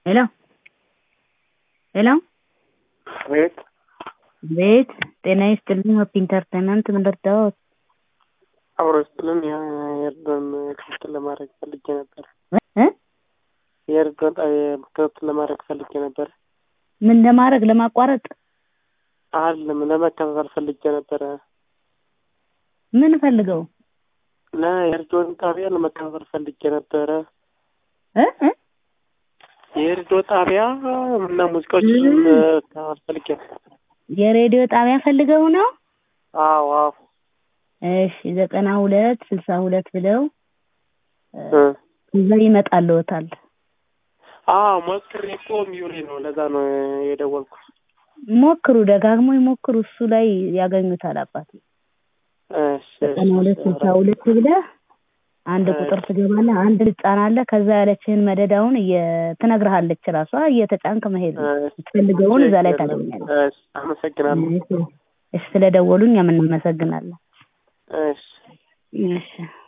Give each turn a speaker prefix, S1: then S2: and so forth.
S1: ሄሎ ሄሎ
S2: ቤት
S1: ቤት ጤና ይስጥልኝ። ሆፕ ኢንተርቴይንመንት ምን ልርዳዎት?
S2: አብሮ ይስጥልን። የእርዶን ክትትል ለማድረግ ፈልጌ ነበር። የእርዶን ክትትል ለማድረግ ፈልጌ ነበር።
S1: ምን ለማድረግ? ለማቋረጥ
S2: አይደለም፣ ለመከታተል ፈልጌ ነበር።
S1: ምን ፈልገው?
S2: የእርዶን ጣቢያ ለመከታተል ፈልጌ ነበረ። የሬዲዮ ጣቢያ እና ሙዚቃዎችን ፈልጌ ነበር።
S1: የሬዲዮ ጣቢያ ፈልገው ነው?
S2: አዎ አዎ።
S1: እሺ 9262 ብለው እዛ ይመጣልዎታል።
S2: ሞክሬ እኮ የሚውለኝ ነው። ለዛ ነው የደወልኩት።
S1: ሞክሩ፣ ደጋግሞ ይሞክሩ። እሱ ላይ ያገኙታል አባቴ።
S2: እሺ
S1: 9262 ብለህ አንድ ቁጥር ትገባለህ። አንድ ልጫን አለ። ከዛ ያለችህን መደዳውን ትነግርሃለች። ራሷ እየተጫንክ መሄድ ነው። ትፈልገውን እዛ ላይ ታገኛለህ።
S2: እሺ አመሰግናለሁ።
S1: እሺ ስለደወሉኝ እናመሰግናለን።
S2: እሺ
S1: እሺ